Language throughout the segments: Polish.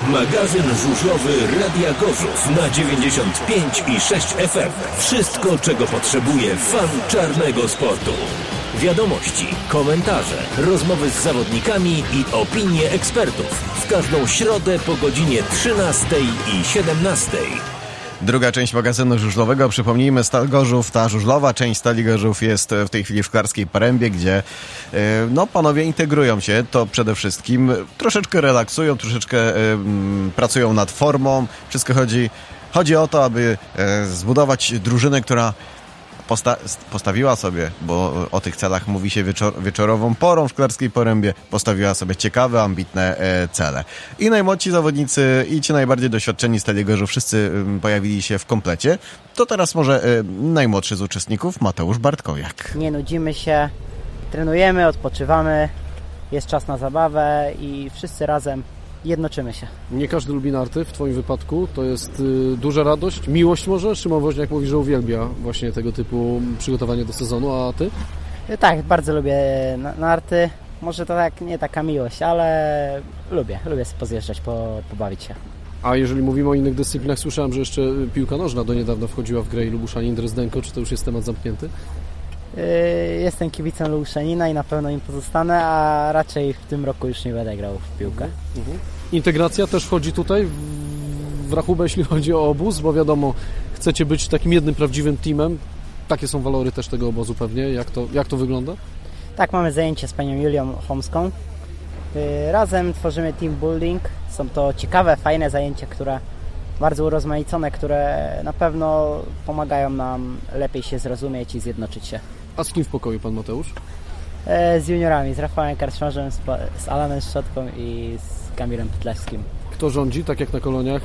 Magazyn żużlowy Radia Gorzów na 95,6 FM. Wszystko, czego potrzebuje fan czarnego sportu. Wiadomości, komentarze, rozmowy z zawodnikami i opinie ekspertów. W każdą środę po godzinie 13 i 17. Druga część magazynu żużlowego. Przypomnijmy, Stal Gorzów, ta żużlowa część Stali Gorzów jest w tej chwili w Szklarskiej Porębie, gdzie panowie integrują się, to przede wszystkim troszeczkę relaksują, troszeczkę pracują nad formą. Wszystko chodzi o to, aby zbudować drużynę, która postawiła sobie, bo o tych celach mówi się wieczorową porą w Szklarskiej Porębie, postawiła sobie ciekawe, ambitne cele. I najmłodsi zawodnicy, i ci najbardziej doświadczeni Stali Gorzów, wszyscy pojawili się w komplecie. To teraz może najmłodszy z uczestników, Mateusz Bartkowiak. Nie nudzimy się, trenujemy, odpoczywamy, jest czas na zabawę i wszyscy razem jednoczymy się. Nie każdy lubi narty, w Twoim wypadku to jest duża radość, miłość może? Szymon Woźniak mówi, że uwielbia właśnie tego typu przygotowanie do sezonu, a Ty? Tak, bardzo lubię narty, może to tak nie taka miłość, ale lubię sobie pozjeżdżać, pobawić się. A jeżeli mówimy o innych dyscyplinach, słyszałem, że jeszcze piłka nożna do niedawna wchodziła w grę i Lubuszanin Drezdenko, czy to już jest temat zamknięty? Jestem kibicem Lubuszanina i na pewno im pozostanę, a raczej w tym roku już nie będę grał w piłkę. Integracja też wchodzi tutaj w rachubę, jeśli chodzi o obóz, bo wiadomo, chcecie być takim jednym prawdziwym teamem. Takie są walory też tego obozu pewnie. Jak to wygląda? Tak, mamy zajęcie z panią Julią Chomską. Razem tworzymy team building. Są to ciekawe, fajne zajęcia, które bardzo urozmaicone, które na pewno pomagają nam lepiej się zrozumieć i zjednoczyć się. A z kim w pokoju pan Mateusz? Z juniorami, z Rafałem Karczmarzem, z Alanem Szczotką i z Kamilem Pytlewskim. Kto rządzi, tak jak na koloniach,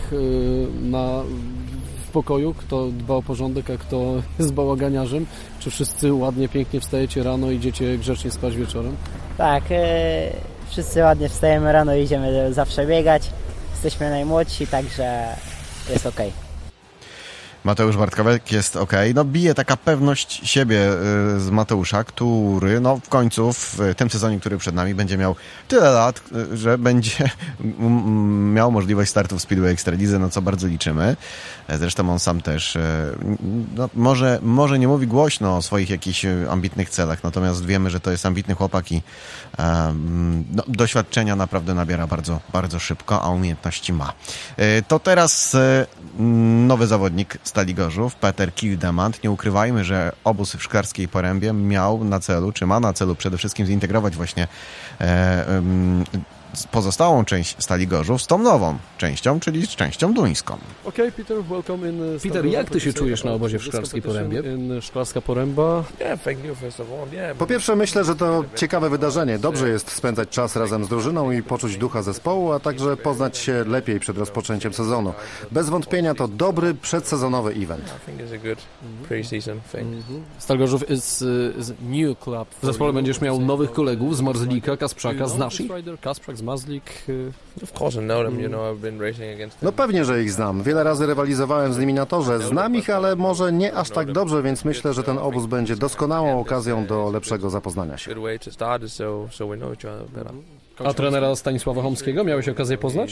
w pokoju? Kto dba o porządek, a kto jest bałaganiarzem? Czy wszyscy ładnie, pięknie wstajecie rano i idziecie grzecznie spać wieczorem? Tak, wszyscy ładnie wstajemy rano i idziemy zawsze biegać. Jesteśmy najmłodsi, także jest okej. Mateusz Bartkowiak jest okej. Bije taka pewność siebie z Mateusza, który w końcu w tym sezonie, który przed nami, będzie miał tyle lat, że będzie miał możliwość startu w Speedway Ekstralidze, co bardzo liczymy. Zresztą on sam też może nie mówi głośno o swoich jakichś ambitnych celach, natomiast wiemy, że to jest ambitny chłopak i doświadczenia naprawdę nabiera bardzo, bardzo szybko, a umiejętności ma. To teraz nowy zawodnik Stali Gorzów, Peter Kildemand. Nie ukrywajmy, że obóz w Szklarskiej Porębie ma na celu przede wszystkim zintegrować właśnie pozostałą część Stali Gorzów z tą nową częścią, czyli z częścią duńską. Peter, jak ty się czujesz na obozie w Szklarskiej Porębie? Szklarska Poręba. Po pierwsze, myślę, że to ciekawe wydarzenie. Dobrze jest spędzać czas razem z drużyną i poczuć ducha zespołu, a także poznać się lepiej przed rozpoczęciem sezonu. Bez wątpienia to dobry przedsezonowy event. Stal Gorzów is new club. W zespole będziesz miał nowych kolegów z Marzlika, Kasprzaka, znasz ich? Kasprzak, z Marzlik. Pewnie, że ich znam. Wiele razy rywalizowałem z nimi na torze. Znam ich, ale może nie aż tak dobrze, więc myślę, że ten obóz będzie doskonałą okazją do lepszego zapoznania się. A trenera Stanisława Chomskiego miałeś okazję poznać?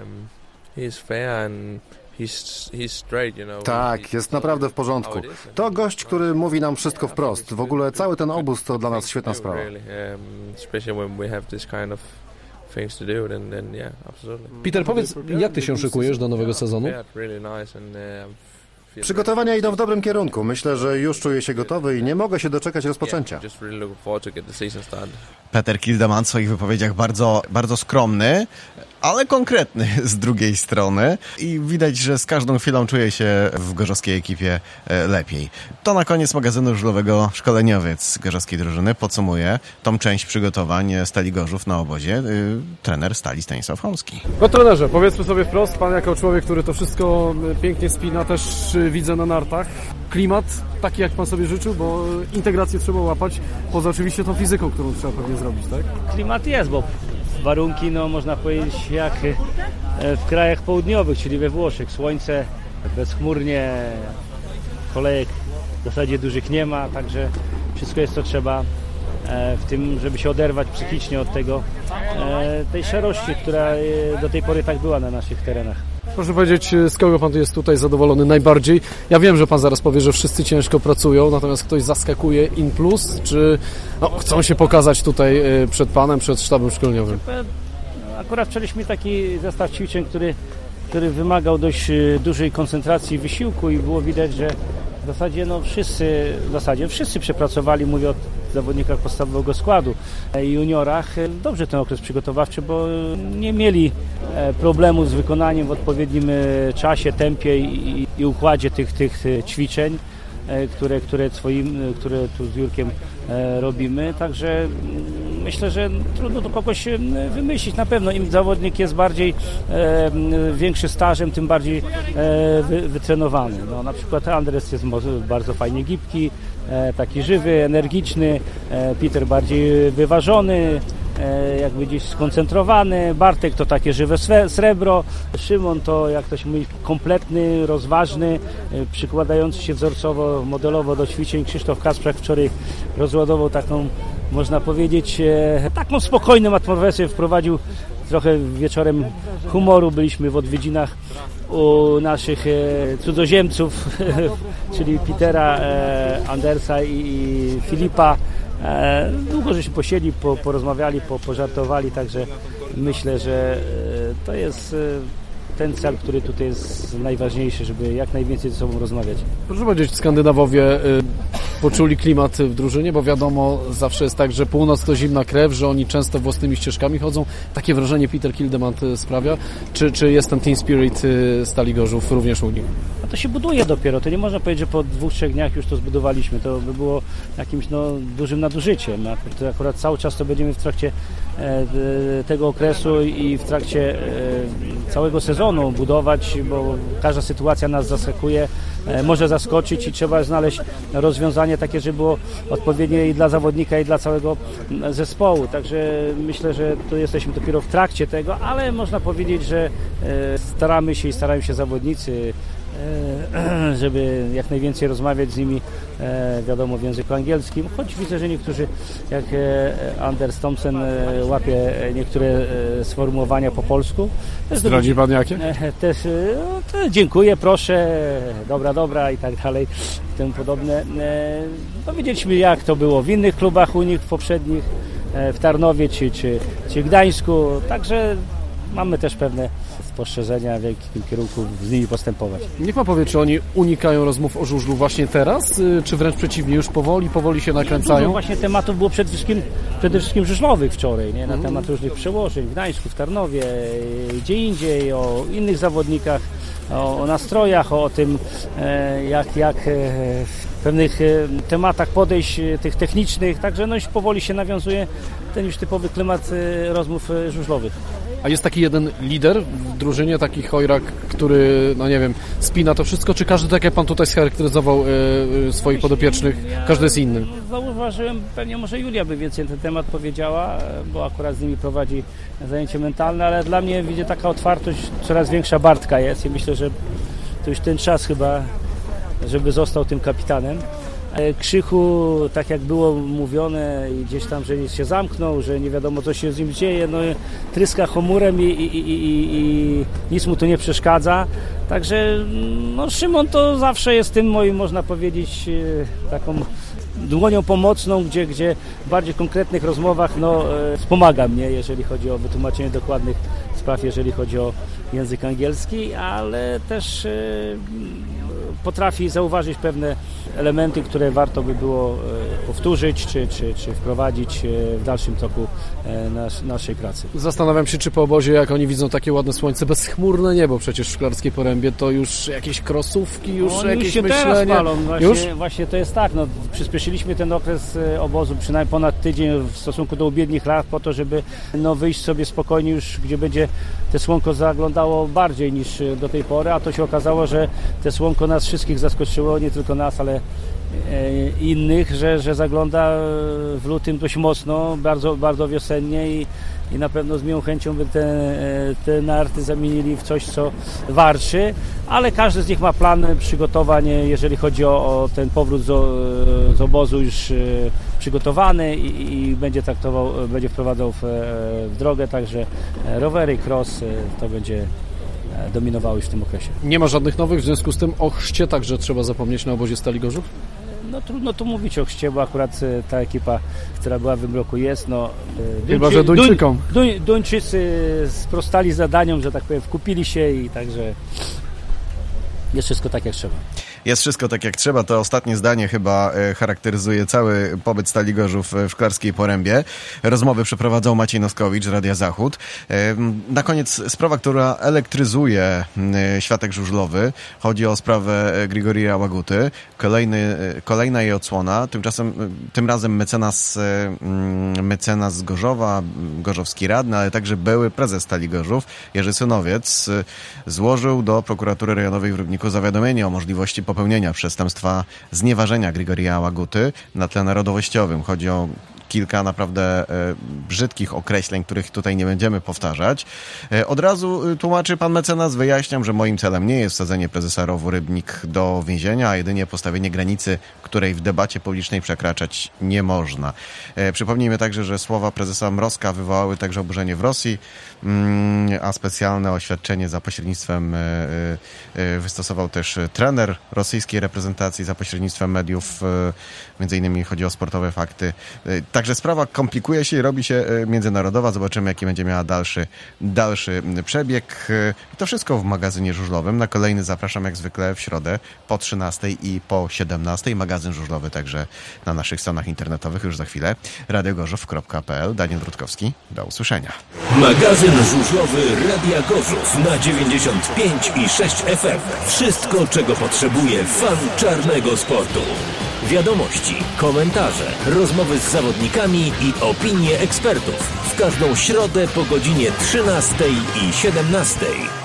Tak, jest naprawdę w porządku. To gość, który mówi nam wszystko wprost. W ogóle cały ten obóz to dla nas świetna sprawa. Peter, powiedz, jak ty się szykujesz do nowego sezonu? Przygotowania idą w dobrym kierunku. Myślę, że już czuję się gotowy i nie mogę się doczekać rozpoczęcia. Peter Kildemand w swoich wypowiedziach bardzo, bardzo skromny, ale konkretny z drugiej strony i widać, że z każdą chwilą czuje się w gorzowskiej ekipie lepiej. To na koniec magazynu żużlowego szkoleniowiec gorzowskiej drużyny podsumuje tą część przygotowań Stali Gorzów na obozie trener Stali Stanisław Chomski. Trenerze, powiedzmy sobie wprost, pan jako człowiek, który to wszystko pięknie spina, też widzę na nartach. Klimat taki, jak pan sobie życzył, bo integrację trzeba łapać, poza oczywiście tą fizyką, którą trzeba pewnie zrobić, tak? Klimat jest, bo warunki, można powiedzieć, jak w krajach południowych, czyli we Włoszech. Słońce, bezchmurnie, kolejek w zasadzie dużych nie ma, także wszystko jest, co trzeba. w tym, żeby się oderwać psychicznie od tej szarości, która do tej pory tak była na naszych terenach. Proszę powiedzieć, z kogo pan jest tutaj zadowolony najbardziej? Ja wiem, że pan zaraz powie, że wszyscy ciężko pracują, natomiast ktoś zaskakuje in plus, czy chcą się pokazać tutaj przed panem, przed sztabem szkoleniowym? Akurat wczorajśmy taki zestaw ćwiczeń, który wymagał dość dużej koncentracji i wysiłku i było widać, że w zasadzie wszyscy przepracowali, mówię o zawodnikach podstawowego składu i juniorach, dobrze ten okres przygotowawczy, bo nie mieli problemu z wykonaniem w odpowiednim czasie, tempie i układzie tych ćwiczeń, które tu z Jurkiem robimy, także myślę, że trudno to kogoś wymyślić. Na pewno im zawodnik jest bardziej większy stażem, tym bardziej wytrenowany. No, na przykład Andres jest bardzo fajnie gibki, taki żywy, energiczny, Peter bardziej wyważony, jakby gdzieś skoncentrowany, Bartek to takie żywe srebro, Szymon to, jak to się mówi, kompletny, rozważny, przykładający się wzorcowo, modelowo do ćwiczeń. Krzysztof Kasprzak wczoraj rozładował taką, można powiedzieć, taką spokojną atmosferę, wprowadził trochę wieczorem humoru. Byliśmy w odwiedzinach u naszych cudzoziemców, czyli Petera, Andersa i Filipa. Długo żeśmy posiedli, porozmawiali, pożartowali, także myślę, że to jest ten cel, który tutaj jest najważniejszy, żeby jak najwięcej ze sobą rozmawiać. Proszę powiedzieć, Skandynawowie poczuli klimat w drużynie, bo wiadomo, zawsze jest tak, że północ to zimna krew, że oni często własnymi ścieżkami chodzą. Takie wrażenie Peter Kildemand sprawia. Czy jest ten team spirit Stali Gorzów również u nich? A to się buduje dopiero. To nie można powiedzieć, że po 2-3 dniach już to zbudowaliśmy. To by było jakimś dużym nadużyciem. Akurat cały czas to będziemy w trakcie tego okresu i w trakcie całego sezonu budować, bo każda sytuacja nas zaskakuje, może zaskoczyć i trzeba znaleźć rozwiązanie takie, żeby było odpowiednie i dla zawodnika, i dla całego zespołu. Także myślę, że tu jesteśmy dopiero w trakcie tego, ale można powiedzieć, że starają się zawodnicy, żeby jak najwięcej rozmawiać z nimi, wiadomo, w języku angielskim, choć widzę, że niektórzy, jak Anders Thompson, łapie niektóre sformułowania po polsku. Zdradzi pan jakie? Też dziękuję, proszę, dobra i tak dalej, i tym podobne. Powiedzieliśmy, jak to było w innych klubach u nich, w poprzednich, w Tarnowie czy Gdańsku, także mamy też pewne spostrzeżenia, w jakim kierunku z nimi postępować. Niech pan powie, czy oni unikają rozmów o żużlu właśnie teraz, czy wręcz przeciwnie, już powoli się nakręcają? Dużo właśnie tematów było przede wszystkim żużlowych wczoraj, nie? Na temat różnych przełożeń w Gdańsku, w Tarnowie, gdzie indziej, o innych zawodnikach, o nastrojach, o tym, jak w pewnych tematach podejść, tych technicznych, także już powoli się nawiązuje ten już typowy klimat rozmów żużlowych. A jest taki jeden lider w drużynie, taki chojrak, który, spina to wszystko, czy każdy, tak jak pan tutaj scharakteryzował swoich podopiecznych, każdy jest inny? Zauważyłem, pewnie może Julia by więcej na ten temat powiedziała, bo akurat z nimi prowadzi zajęcie mentalne, ale dla mnie widzę taka otwartość, coraz większa Bartka jest i myślę, że to już ten czas chyba, żeby został tym kapitanem. Krzychu, tak jak było mówione, gdzieś tam, że się zamknął, że nie wiadomo, co się z nim dzieje, tryska chmurem i nic mu to nie przeszkadza. Także Szymon to zawsze jest tym moim, można powiedzieć, taką dłonią pomocną, gdzie w bardziej konkretnych rozmowach wspomaga mnie, jeżeli chodzi o wytłumaczenie dokładnych spraw, jeżeli chodzi o język angielski, ale też potrafi zauważyć pewne elementy, które warto by było powtórzyć czy wprowadzić w dalszym toku naszej pracy. Zastanawiam się, czy po obozie, jak oni widzą takie ładne słońce, bezchmurne niebo przecież w Szklarskiej Porębie, to już jakieś krosówki, już jakieś myślenie. Właśnie to jest tak, przyspieszyliśmy ten okres obozu przynajmniej ponad tydzień w stosunku do ubiegłych lat po to, żeby wyjść sobie spokojnie już, gdzie będzie te słonko zaglądało bardziej niż do tej pory, a to się okazało, że te słonko nas wszystkich zaskoczyło, nie tylko nas, ale innych, że zagląda w lutym dość mocno, bardzo, bardzo wiosennie i na pewno z miłą chęcią by te narty zamienili w coś, co warczy, ale każdy z nich ma plan przygotowań, jeżeli chodzi o ten powrót z obozu już przygotowany i będzie wprowadzał w drogę, także rowery, cross to będzie dominowały już w tym okresie. Nie ma żadnych nowych, w związku z tym o chrzcie także trzeba zapomnieć na obozie Stali Gorzów? No trudno tu mówić o chrzcie, bo akurat ta ekipa, która była w tym roku jest, chyba że Duńczykom. Duńczycy sprostali zadaniom, że tak powiem, wkupili się i także jest wszystko tak jak trzeba. Jest wszystko tak jak trzeba. To ostatnie zdanie chyba charakteryzuje cały pobyt Stali Gorzów w Szklarskiej Porębie. Rozmowy przeprowadzał Maciej Noskowicz, Radia Zachód. Na koniec sprawa, która elektryzuje światek żużlowy. Chodzi o sprawę Grigorija Łaguty. Kolejna jej odsłona. Tym razem mecenas z Gorzowa, gorzowski radny, ale także były prezes Stali Gorzów, Jerzy Synowiec, złożył do prokuratury rejonowej w Rybniku zawiadomienie o możliwości popełnienia przestępstwa znieważenia Grigorija Łaguty na tle narodowościowym. Chodzi o kilka naprawdę brzydkich określeń, których tutaj nie będziemy powtarzać. Od razu tłumaczy pan mecenas, wyjaśniam, że moim celem nie jest wsadzenie prezesa ROW-u Rybnik do więzienia, a jedynie postawienie granicy, której w debacie publicznej przekraczać nie można. Przypomnijmy także, że słowa prezesa Mrozka wywołały także oburzenie w Rosji, a specjalne oświadczenie za pośrednictwem wystosował też trener rosyjskiej reprezentacji za pośrednictwem mediów, między innymi chodzi o Sportowe Fakty. Także sprawa komplikuje się i robi się międzynarodowa. Zobaczymy, jaki będzie miała dalszy przebieg. To wszystko w magazynie żużlowym. Na kolejny zapraszam jak zwykle w środę po 13 i po 17. Magazyn żużlowy także na naszych stronach internetowych już za chwilę. radiogorzów.pl. Daniel Rutkowski. Do usłyszenia. Magazyn żużlowy Radia Gorzów na 95 i 6 FM. Wszystko, czego potrzebuje fan czarnego sportu. Wiadomości, komentarze, rozmowy z zawodnikami i opinie ekspertów. W każdą środę po godzinie 13 i 17.